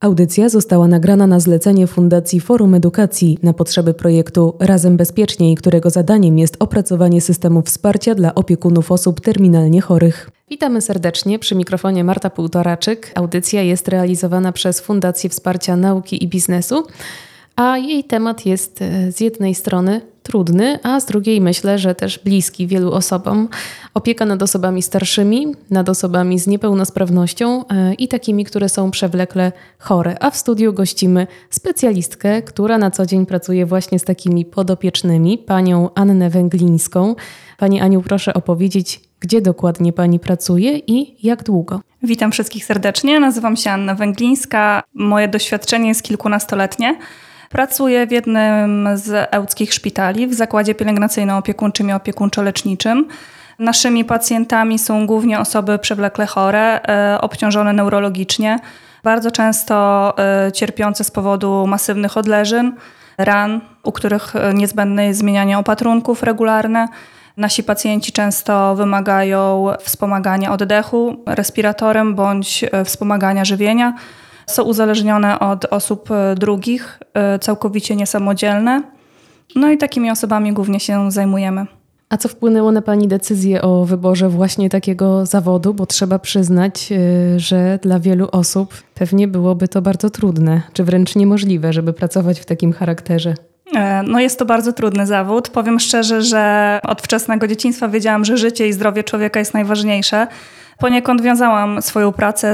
Audycja została nagrana na zlecenie Fundacji Forum Edukacji na potrzeby projektu Razem Bezpieczniej, którego zadaniem jest opracowanie systemu wsparcia dla opiekunów osób terminalnie chorych. Witamy serdecznie, przy mikrofonie Marta Półtoraczyk. Audycja jest realizowana przez Fundację Wsparcia Nauki i Biznesu, a jej temat jest z jednej strony trudny, a z drugiej myślę, że też bliski wielu osobom. Opieka nad osobami starszymi, nad osobami z niepełnosprawnością i takimi, które są przewlekle chore. A w studiu gościmy specjalistkę, która na co dzień pracuje właśnie z takimi podopiecznymi, panią Annę Węglińską. Pani Aniu, proszę opowiedzieć, gdzie dokładnie pani pracuje i jak długo? Witam wszystkich serdecznie, nazywam się Anna Węglińska. Moje doświadczenie jest kilkunastoletnie. Pracuję w jednym z ełckich szpitali w zakładzie pielęgnacyjno-opiekuńczym i opiekuńczo-leczniczym. Naszymi pacjentami są głównie osoby przewlekle chore, obciążone neurologicznie, bardzo często cierpiące z powodu masywnych odleżyn, ran, u których niezbędne jest zmienianie opatrunków regularne. Nasi pacjenci często wymagają wspomagania oddechu respiratorem bądź wspomagania żywienia. Są uzależnione od osób drugich, całkowicie niesamodzielne. No i takimi osobami głównie się zajmujemy. A co wpłynęło na pani decyzję o wyborze właśnie takiego zawodu? Bo trzeba przyznać, że dla wielu osób pewnie byłoby to bardzo trudne, czy wręcz niemożliwe, żeby pracować w takim charakterze. No jest to bardzo trudny zawód. Powiem szczerze, że od wczesnego dzieciństwa wiedziałam, że życie i zdrowie człowieka jest najważniejsze. Poniekąd wiązałam swoją pracę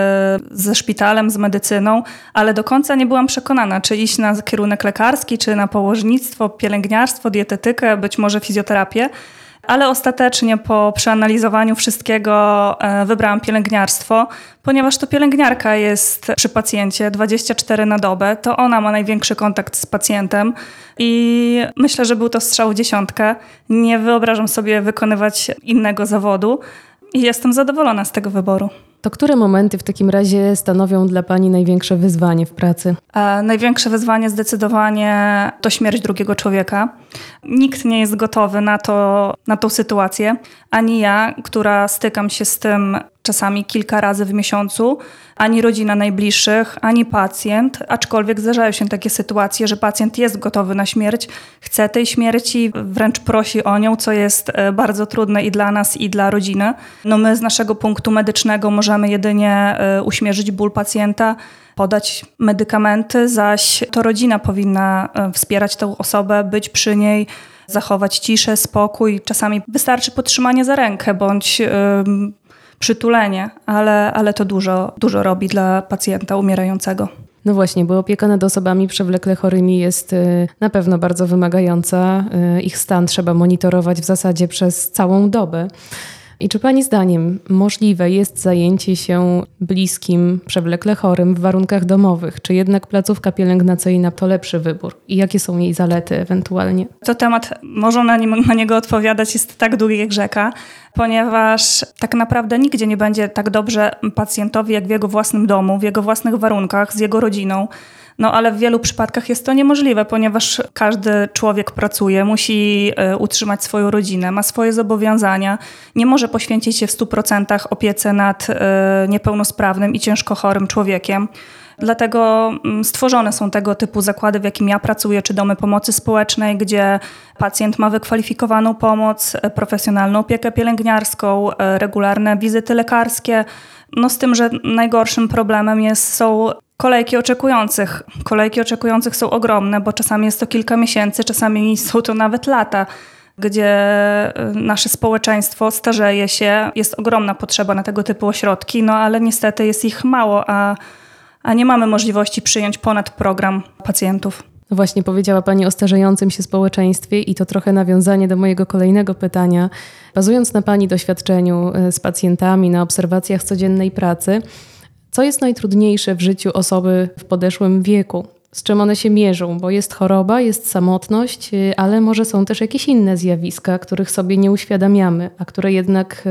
ze szpitalem, z medycyną, ale do końca nie byłam przekonana, czy iść na kierunek lekarski, czy na położnictwo, pielęgniarstwo, dietetykę, być może fizjoterapię. Ale ostatecznie po przeanalizowaniu wszystkiego wybrałam pielęgniarstwo, ponieważ to pielęgniarka jest przy pacjencie 24 na dobę, to ona ma największy kontakt z pacjentem i myślę, że był to strzał w dziesiątkę. Nie wyobrażam sobie wykonywać innego zawodu i jestem zadowolona z tego wyboru. To które momenty w takim razie stanowią dla pani największe wyzwanie w pracy? Największe wyzwanie zdecydowanie to śmierć drugiego człowieka. Nikt nie jest gotowy na tą sytuację. Ani ja, która stykam się z tym czasami kilka razy w miesiącu, ani rodzina najbliższych, ani pacjent, aczkolwiek zdarzają się takie sytuacje, że pacjent jest gotowy na śmierć, chce tej śmierci, wręcz prosi o nią, co jest bardzo trudne i dla nas, i dla rodziny. No my z naszego punktu medycznego możemy jedynie uśmierzyć ból pacjenta, podać medykamenty, zaś to rodzina powinna wspierać tę osobę, być przy niej, zachować ciszę, spokój. Czasami wystarczy podtrzymanie za rękę bądź przytulenie, ale to dużo robi dla pacjenta umierającego. No właśnie, bo opieka nad osobami przewlekle chorymi jest na pewno bardzo wymagająca. Ich stan trzeba monitorować w zasadzie przez całą dobę. I czy pani zdaniem możliwe jest zajęcie się bliskim, przewlekle chorym w warunkach domowych? Czy jednak placówka pielęgnacyjna to lepszy wybór? I jakie są jej zalety ewentualnie? To temat, można na niego odpowiadać, jest tak długi jak rzeka, ponieważ tak naprawdę nigdzie nie będzie tak dobrze pacjentowi jak w jego własnym domu, w jego własnych warunkach, z jego rodziną. No ale w wielu przypadkach jest to niemożliwe, ponieważ każdy człowiek pracuje, musi utrzymać swoją rodzinę, ma swoje zobowiązania, nie może poświęcić się w 100% opiece nad niepełnosprawnym i ciężko chorym człowiekiem. Dlatego stworzone są tego typu zakłady, w jakim ja pracuję, czy domy pomocy społecznej, gdzie pacjent ma wykwalifikowaną pomoc, profesjonalną opiekę pielęgniarską, regularne wizyty lekarskie. No z tym, że najgorszym problemem są kolejki oczekujących. Kolejki oczekujących są ogromne, bo czasami jest to kilka miesięcy, czasami są to nawet lata, gdzie nasze społeczeństwo starzeje się. Jest ogromna potrzeba na tego typu ośrodki, no ale niestety jest ich mało, a nie mamy możliwości przyjąć ponad program pacjentów. No właśnie, powiedziała pani o starzejącym się społeczeństwie i to trochę nawiązanie do mojego kolejnego pytania. Bazując na pani doświadczeniu z pacjentami, na obserwacjach codziennej pracy, co jest najtrudniejsze w życiu osoby w podeszłym wieku? Z czym one się mierzą? Bo jest choroba, jest samotność, ale może są też jakieś inne zjawiska, których sobie nie uświadamiamy, a które jednak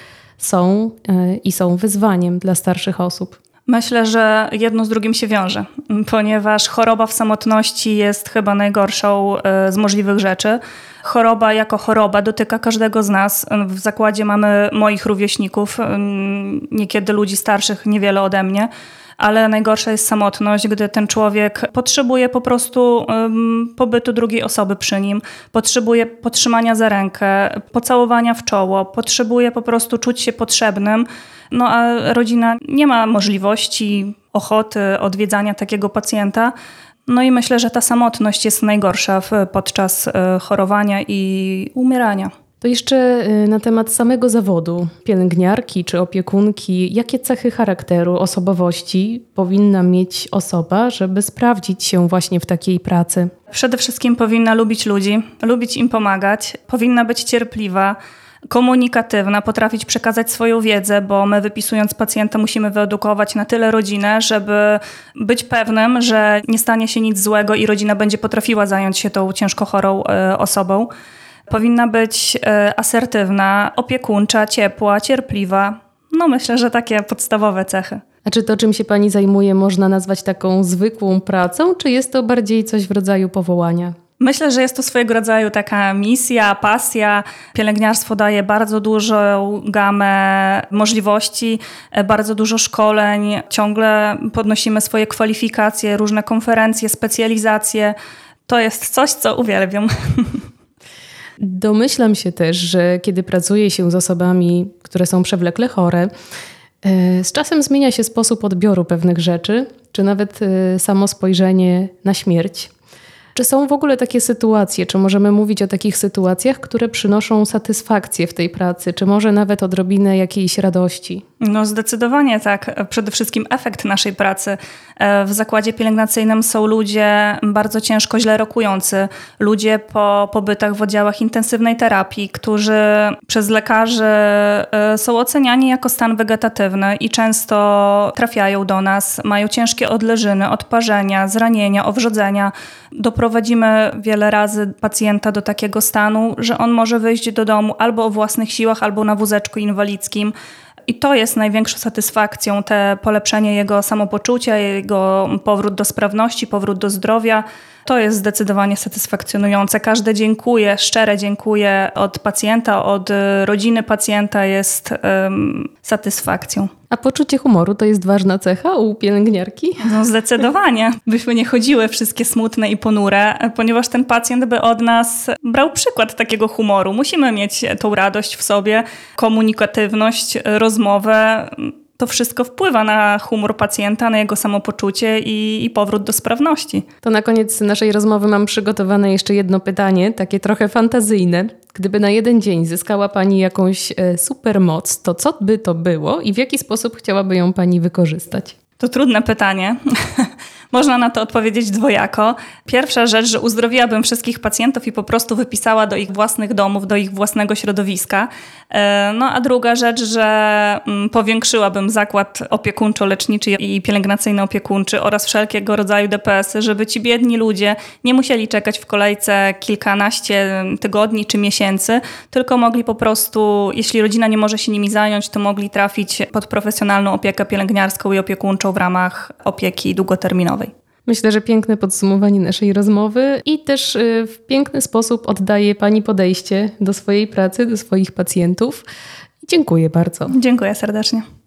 są i są wyzwaniem dla starszych osób. Myślę, że jedno z drugim się wiąże, ponieważ choroba w samotności jest chyba najgorszą z możliwych rzeczy. Choroba jako choroba dotyka każdego z nas. W zakładzie mamy moich rówieśników, niekiedy ludzi starszych niewiele ode mnie, ale najgorsza jest samotność, gdy ten człowiek potrzebuje po prostu pobytu drugiej osoby przy nim, potrzebuje podtrzymania za rękę, pocałowania w czoło, potrzebuje po prostu czuć się potrzebnym, no a rodzina nie ma możliwości, ochoty odwiedzania takiego pacjenta. No i myślę, że ta samotność jest najgorsza podczas chorowania i umierania. To jeszcze na temat samego zawodu pielęgniarki czy opiekunki. Jakie cechy charakteru, osobowości powinna mieć osoba, żeby sprawdzić się właśnie w takiej pracy? Przede wszystkim powinna lubić ludzi, lubić im pomagać, powinna być cierpliwa, komunikatywna, potrafić przekazać swoją wiedzę, bo my wypisując pacjenta musimy wyedukować na tyle rodzinę, żeby być pewnym, że nie stanie się nic złego i rodzina będzie potrafiła zająć się tą ciężko chorą osobą. Powinna być asertywna, opiekuńcza, ciepła, cierpliwa. No myślę, że takie podstawowe cechy. A czy to, czym się pani zajmuje, można nazwać taką zwykłą pracą, czy jest to bardziej coś w rodzaju powołania? Myślę, że jest to swojego rodzaju taka misja, pasja. Pielęgniarstwo daje bardzo dużą gamę możliwości, bardzo dużo szkoleń. Ciągle podnosimy swoje kwalifikacje, różne konferencje, specjalizacje. To jest coś, co uwielbiam. Domyślam się też, że kiedy pracuje się z osobami, które są przewlekle chore, z czasem zmienia się sposób odbioru pewnych rzeczy, czy nawet samo spojrzenie na śmierć. Czy są w ogóle takie sytuacje, czy możemy mówić o takich sytuacjach, które przynoszą satysfakcję w tej pracy, czy może nawet odrobinę jakiejś radości? No zdecydowanie tak. Przede wszystkim efekt naszej pracy. W zakładzie pielęgnacyjnym są ludzie bardzo ciężko, źle rokujący, ludzie po pobytach w oddziałach intensywnej terapii, którzy przez lekarzy są oceniani jako stan wegetatywny i często trafiają do nas, mają ciężkie odleżyny, odparzenia, zranienia, owrzodzenia. Doprowadzimy wiele razy pacjenta do takiego stanu, że on może wyjść do domu albo o własnych siłach, albo na wózeczku inwalidzkim. I to jest największą satysfakcją, te polepszenie jego samopoczucia, jego powrót do sprawności, powrót do zdrowia. To jest zdecydowanie satysfakcjonujące. Każde dziękuję, szczere dziękuję od pacjenta, od rodziny pacjenta jest satysfakcją. A poczucie humoru to jest ważna cecha u pielęgniarki? No zdecydowanie. Byśmy nie chodziły wszystkie smutne i ponure, ponieważ ten pacjent by od nas brał przykład takiego humoru. Musimy mieć tą radość w sobie, komunikatywność, rozmowę. To wszystko wpływa na humor pacjenta, na jego samopoczucie i powrót do sprawności. To na koniec naszej rozmowy mam przygotowane jeszcze jedno pytanie, takie trochę fantazyjne. Gdyby na jeden dzień zyskała pani jakąś supermoc, to co by to było i w jaki sposób chciałaby ją pani wykorzystać? To trudne pytanie. Można na to odpowiedzieć dwojako. Pierwsza rzecz, że uzdrowiłabym wszystkich pacjentów i po prostu wypisała do ich własnych domów, do ich własnego środowiska. No a druga rzecz, że powiększyłabym zakład opiekuńczo-leczniczy i pielęgnacyjno-opiekuńczy oraz wszelkiego rodzaju DPS-y, żeby ci biedni ludzie nie musieli czekać w kolejce kilkanaście tygodni czy miesięcy, tylko mogli po prostu, jeśli rodzina nie może się nimi zająć, to mogli trafić pod profesjonalną opiekę pielęgniarską i opiekuńczą w ramach opieki długoterminowej. Myślę, że piękne podsumowanie naszej rozmowy i też w piękny sposób oddaje pani podejście do swojej pracy, do swoich pacjentów. Dziękuję bardzo. Dziękuję serdecznie.